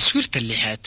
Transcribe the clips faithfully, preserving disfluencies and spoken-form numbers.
تصويرta lixaad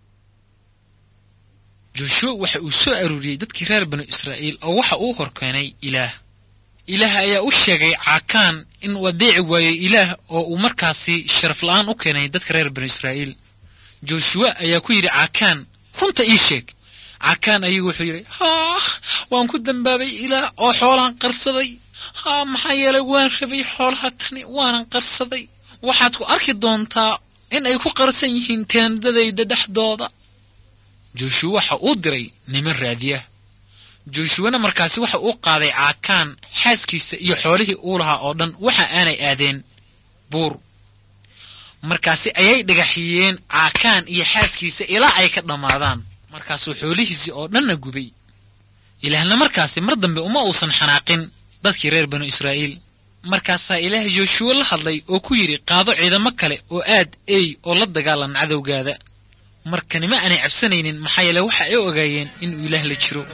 Joshua waxa uu soo aruuriyay dadkii reer banu Israa'iil oo waxa uu horkeenay Ilaah Ilaah ayaa u sheegay Caakaan in uu adeeci waayay Ilaah oo uu markaasi sharaf la'aan u keenay dadka reer banu Israa'iil Joshua ayaa ku yiri Caakaan runta ii sheeg Caakaan ayuu wuxuu yiri ha waan ku dambaabay Ilaah oo xoolaan qarsaday ha maxaa yeelay waan rabay xoolaha tani waan qarsaday waxaad ku arki doontaa in ay ku qarsan yihiin teendadayda dhaxdooda Joshua waxa uu diray niman raadiya Joshua markaasi waxa uu qaaday Caakaan xaaskiisa iyo xoolihii uu lahaa oo dhan waxa aanay aadeen buur markaasi ayay dhagaxiyeen Caakaan iyo xaaskiisa ilaa ay ka dhamaadaan markaas uu xoolihiisi oo dhan gubay Ilaahna markaasi mar dambe uma uusan xanaaqin dadkii reer banu Israa'iil markaas Ilaah Joshua la hadlay oo ku yiri qaado ciidamo kale oo aad ay oo la dagaalan cadawgaada markanima aanay cabsanaynin maxaa yeelay waxa ay ogaayeen in Ilaah la jiro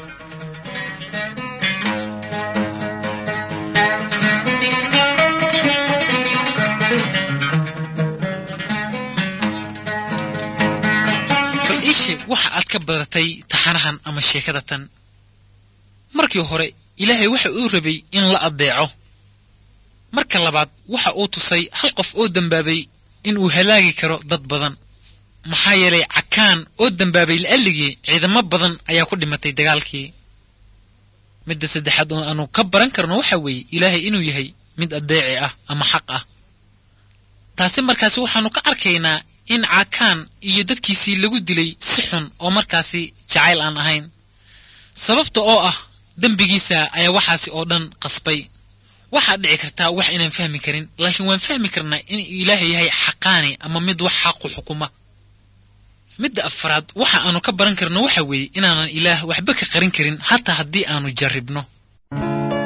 bal ishe waxa aad ka badatay taxanahan ama sheekada tan markii hore Ilaahay waxa uu rabay in la adeeco marka labaad waxa uu tusay hal qof oo dambaabay in uu halaagi karo dad badan maxaa yeelay Caakaan oo dambaabay la'alligii ciidamo badan ayaa ku dhimatay dagaalkii midda saddexaad oo aanu ka baran karno waxa weeye Ilaahay inuu yahay mid adeeci ah ama xaq ah taasi markaasi waxaanu ka arkaynaa in Caakaan iyo dadkiisii lagu dilay si xun oo markaasi jacayl aan ahayn sababta oo ah dambigiisa ayaa waxaasi oo dhan qasbay waxa dhici karta wax inaan fahmi karin laakiin waan fahmi karnaa in Ilaahay yahay xaqaani ama mid wax xaq u xukuma midda afraad waxa aanu ka baran karno waxa weeye inaanan Ilaah waxba ka qarin karin hatta haddii aanu jarribno